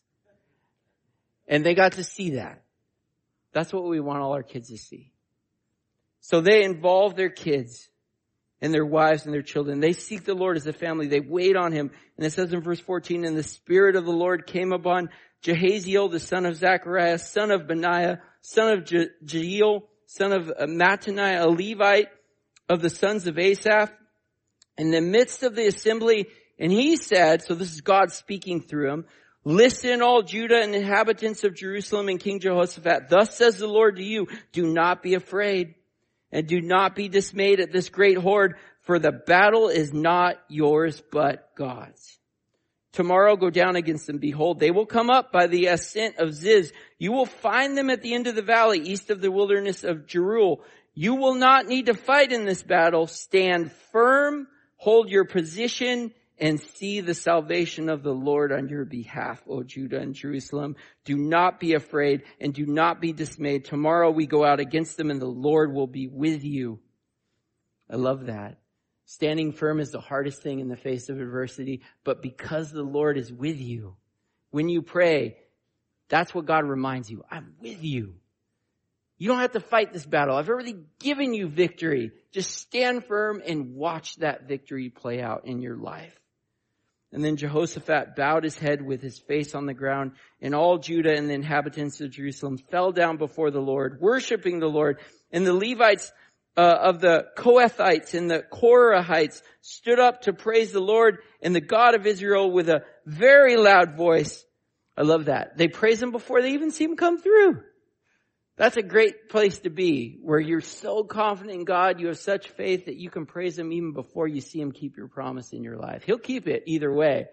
Speaker 1: And they got to see that. That's what we want all our kids to see. So they involve their kids and their wives and their children. They seek the Lord as a family. They wait on him. And it says in verse fourteen, and the Spirit of the Lord came upon Jehaziel, the son of Zechariah, son of Benaiah, son of Je- Jeiel, son of Mattaniah, a Levite of the sons of Asaph, in the midst of the assembly. And he said, so this is God speaking through him, listen, all Judah and inhabitants of Jerusalem and King Jehoshaphat. Thus says the Lord to you, do not be afraid and do not be dismayed at this great horde, for the battle is not yours, but God's. Tomorrow go down against them. Behold, they will come up by the ascent of Ziz. You will find them at the end of the valley, east of the wilderness of Jeruel. You will not need to fight in this battle. Stand firm, hold your position, and see the salvation of the Lord on your behalf, O Judah and Jerusalem. Do not be afraid and do not be dismayed. Tomorrow we go out against them and the Lord will be with you. I love that. Standing firm is the hardest thing in the face of adversity, but because the Lord is with you, when you pray, that's what God reminds you. I'm with you. You don't have to fight this battle. I've already given you victory. Just stand firm and watch that victory play out in your life. And then Jehoshaphat bowed his head with his face on the ground, and all Judah and the inhabitants of Jerusalem fell down before the Lord, worshiping the Lord. And the Levites uh, of the Kohathites and the Korahites stood up to praise the Lord and the God of Israel with a very loud voice. I love that. They praise him before they even see him come through. That's a great place to be, where you're so confident in God, you have such faith that you can praise him even before you see him keep your promise in your life. He'll keep it either way.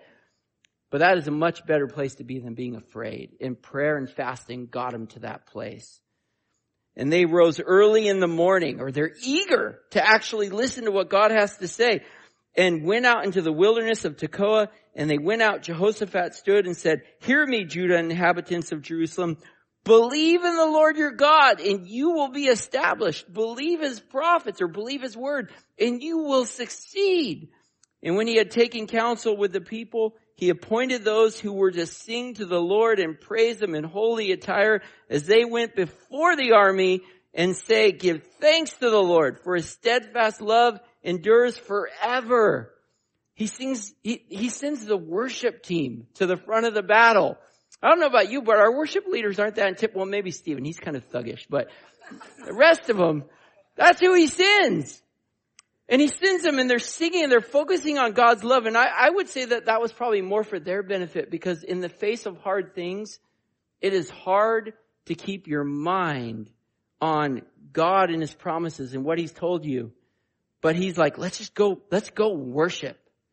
Speaker 1: But that is a much better place to be than being afraid. And prayer and fasting got him to that place. And they rose early in the morning, or they're eager to actually listen to what God has to say, and went out into the wilderness of Tekoa. And they went out, Jehoshaphat stood and said, "Hear me, Judah and inhabitants of Jerusalem. Believe in the Lord your God, and you will be established. Believe his prophets, or believe his word, and you will succeed." And when he had taken counsel with the people, he appointed those who were to sing to the Lord and praise him in holy attire as they went before the army and say, "Give thanks to the Lord, for his steadfast love endures forever." He sings, he, he sends the worship team to the front of the battle. I don't know about you, but our worship leaders aren't that intimidating. Well, maybe Stephen, he's kind of thuggish, but the rest of them, that's who he sends. And he sends them, and they're singing, and they're focusing on God's love. And I, I would say that that was probably more for their benefit, because in the face of hard things, it is hard to keep your mind on God and his promises and what he's told you. But he's like, let's just go, let's go worship.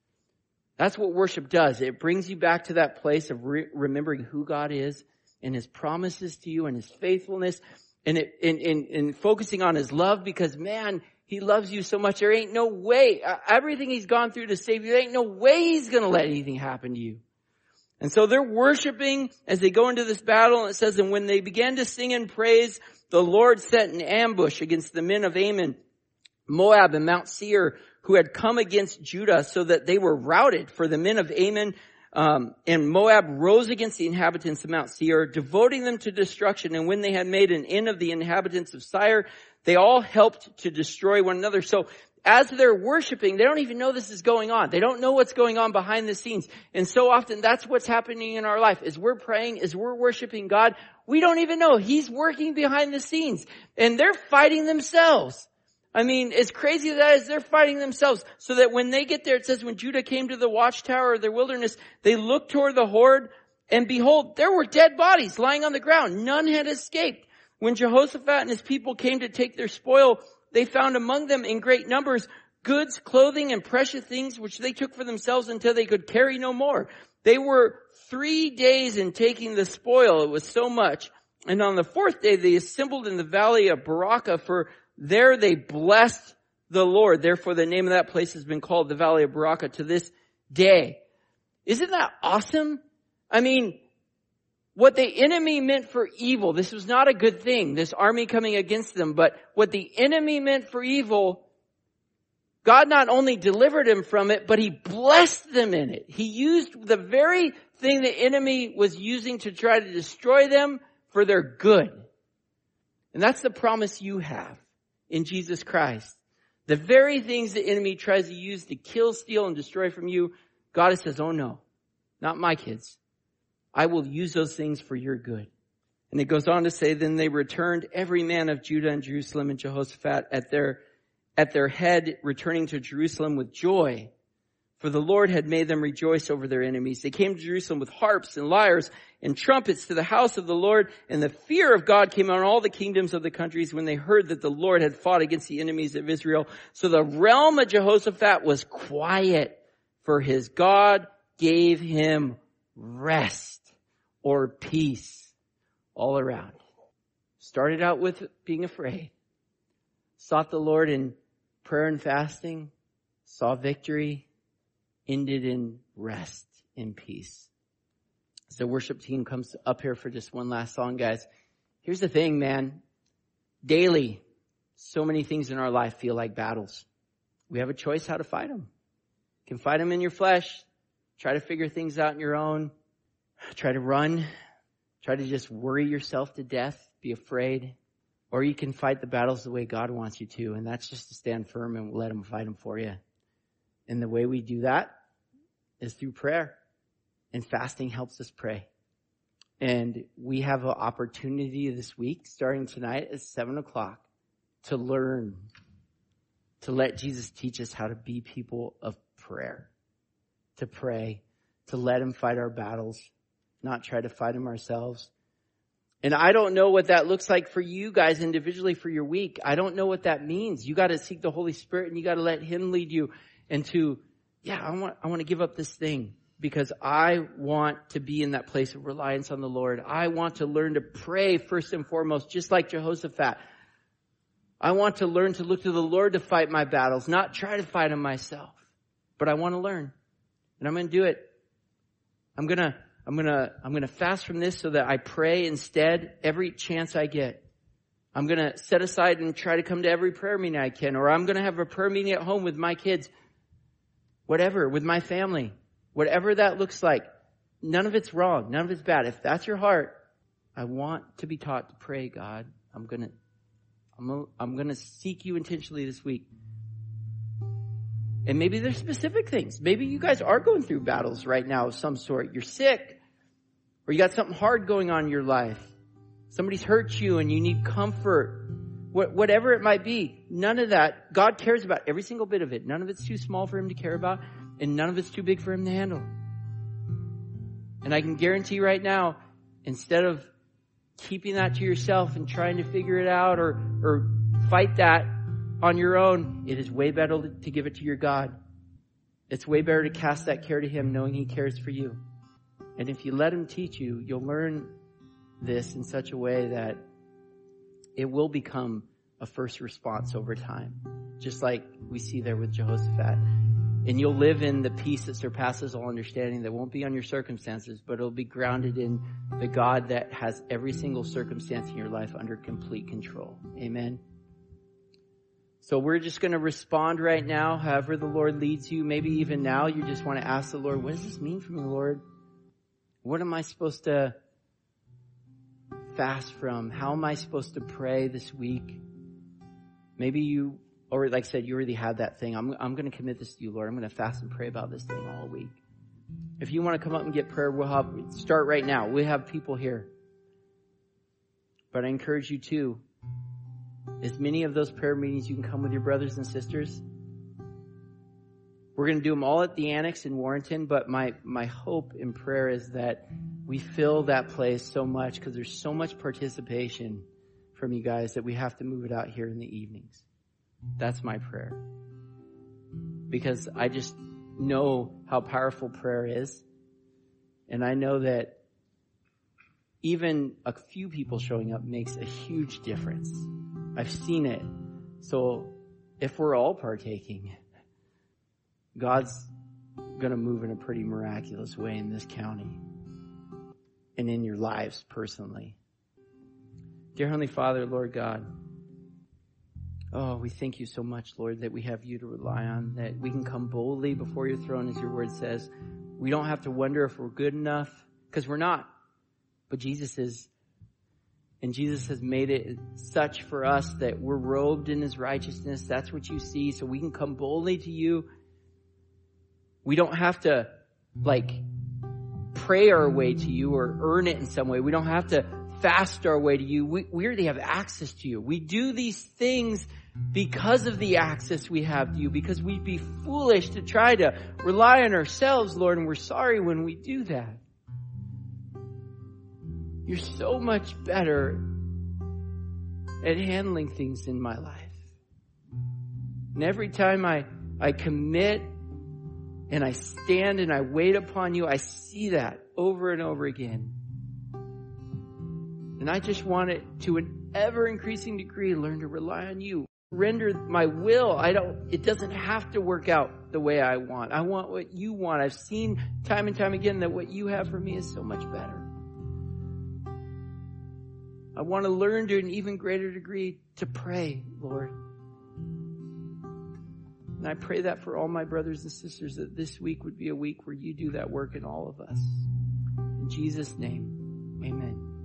Speaker 1: That's what worship does. It brings you back to that place of re- remembering who God is and his promises to you and his faithfulness, and it, in, in, in focusing on his love, because man, he loves you so much. There ain't no way, uh, everything he's gone through to save you, there ain't no way he's going to let anything happen to you. And so they're worshiping as they go into this battle. And it says, and when they began to sing and praise, the Lord set an ambush against the men of Ammon, Moab, and Mount Seir, who had come against Judah, so that they were routed. For the men of Ammon um, and Moab rose against the inhabitants of Mount Seir, devoting them to destruction. And when they had made an end of the inhabitants of Seir, they all helped to destroy one another. So as they're worshiping, they don't even know this is going on. They don't know what's going on behind the scenes. And so often that's what's happening in our life. As we're praying, as we're worshiping God, we don't even know he's working behind the scenes. And they're fighting themselves. I mean, as crazy as that is, they're fighting themselves. So that when they get there, it says, when Judah came to the watchtower of their wilderness, they looked toward the horde, and behold, there were dead bodies lying on the ground. None had escaped. When Jehoshaphat and his people came to take their spoil, they found among them in great numbers goods, clothing, and precious things, which they took for themselves until they could carry no more. They were three days in taking the spoil. It was so much. And on the fourth day, they assembled in the valley of Baraka, for there they blessed the Lord. Therefore, the name of that place has been called the Valley of Baraka to this day. Isn't that awesome? I mean, what the enemy meant for evil, this was not a good thing, this army coming against them, but what the enemy meant for evil, God not only delivered him from it, but he blessed them in it. He used the very thing the enemy was using to try to destroy them for their good. And that's the promise you have in Jesus Christ. The very things the enemy tries to use to kill, steal, and destroy from you, God says, oh no, not my kids. I will use those things for your good. And it goes on to say, then they returned, every man of Judah and Jerusalem and Jehoshaphat at their, at their head, returning to Jerusalem with joy. For the Lord had made them rejoice over their enemies. They came to Jerusalem with harps and lyres and trumpets to the house of the Lord. And the fear of God came on all the kingdoms of the countries when they heard that the Lord had fought against the enemies of Israel. So the realm of Jehoshaphat was quiet, for his God gave him rest or peace all around. Started out with being afraid. Sought the Lord in prayer and fasting. Saw victory. Ended in rest, in peace. As the worship team comes up here for just one last song, guys, here's the thing, man. Daily, so many things in our life feel like battles. We have a choice how to fight them. You can fight them in your flesh. Try to figure things out on your own. Try to run. Try to just worry yourself to death. Be afraid. Or you can fight the battles the way God wants you to, and that's just to stand firm and let him fight them for you. And the way we do that is through prayer. And fasting helps us pray. And we have an opportunity this week, starting tonight at seven o'clock, to learn, to let Jesus teach us how to be people of prayer, to pray, to let him fight our battles, not try to fight them ourselves. And I don't know what that looks like for you guys individually for your week. I don't know what that means. You got to seek the Holy Spirit and you got to let him lead you into, yeah, I want, I want to give up this thing because I want to be in that place of reliance on the Lord. I want to learn to pray first and foremost, just like Jehoshaphat. I want to learn to look to the Lord to fight my battles, not try to fight them myself. But I want to learn. And I'm going to do it. I'm going to, I'm going to, I'm going to fast from this so that I pray instead every chance I get. I'm going to set aside and try to come to every prayer meeting I can, or I'm going to have a prayer meeting at home with my kids. Whatever, with my family. Whatever that looks like. None of it's wrong. None of it's bad. If that's your heart, I want to be taught to pray, God. I'm going to, I'm going to, I'm going to seek you intentionally this week. And maybe there's specific things. Maybe you guys are going through battles right now of some sort. You're sick. Or you got something hard going on in your life. Somebody's hurt you and you need comfort. What, whatever it might be. None of that. God cares about every single bit of it. None of it's too small for him to care about. And none of it's too big for him to handle. And I can guarantee right now, instead of keeping that to yourself and trying to figure it out or, or fight that on your own, it is way better to give it to your God. It's way better to cast that care to him knowing he cares for you. And if you let him teach you, you'll learn this in such a way that it will become a first response over time. Just like we see there with Jehoshaphat. And you'll live in the peace that surpasses all understanding that won't be on your circumstances, but it'll be grounded in the God that has every single circumstance in your life under complete control. Amen. So we're just going to respond right now, however the Lord leads you. Maybe even now you just want to ask the Lord, what does this mean for me, Lord? What am I supposed to fast from? How am I supposed to pray this week? Maybe you, or like I said, you already had that thing. I'm, I'm going to commit this to you, Lord. I'm going to fast and pray about this thing all week. If you want to come up and get prayer, we'll have, start right now. We have people here. But I encourage you too, as many of those prayer meetings you can come with your brothers and sisters. We're going to do them all at the Annex in Warrenton, but my, my hope in prayer is that we fill that place so much because there's so much participation from you guys that we have to move it out here in the evenings. That's my prayer. Because I just know how powerful prayer is. And I know that even a few people showing up makes a huge difference. I've seen it. So if we're all partaking, God's going to move in a pretty miraculous way in this county and in your lives personally. Dear Heavenly Father, Lord God, oh, we thank you so much, Lord, that we have you to rely on, that we can come boldly before your throne, as your word says. We don't have to wonder if we're good enough, because we're not. But Jesus is. And Jesus has made it such for us that we're robed in his righteousness. That's what you see. So we can come boldly to you. We don't have to, like, pray our way to you or earn it in some way. We don't have to fast our way to you. We, we already have access to you. We do these things because of the access we have to you, because we'd be foolish to try to rely on ourselves, Lord, and we're sorry when we do that. You're so much better at handling things in my life. And every time I, I commit and I stand and I wait upon you, I see that over and over again. And I just want it to an ever increasing degree learn to rely on you. Render my will. I don't, it doesn't have to work out the way I want. I want what you want. I've seen time and time again that what you have for me is so much better. I want to learn to an even greater degree to pray, Lord. And I pray that for all my brothers and sisters, that this week would be a week where you do that work in all of us. In Jesus' name, amen.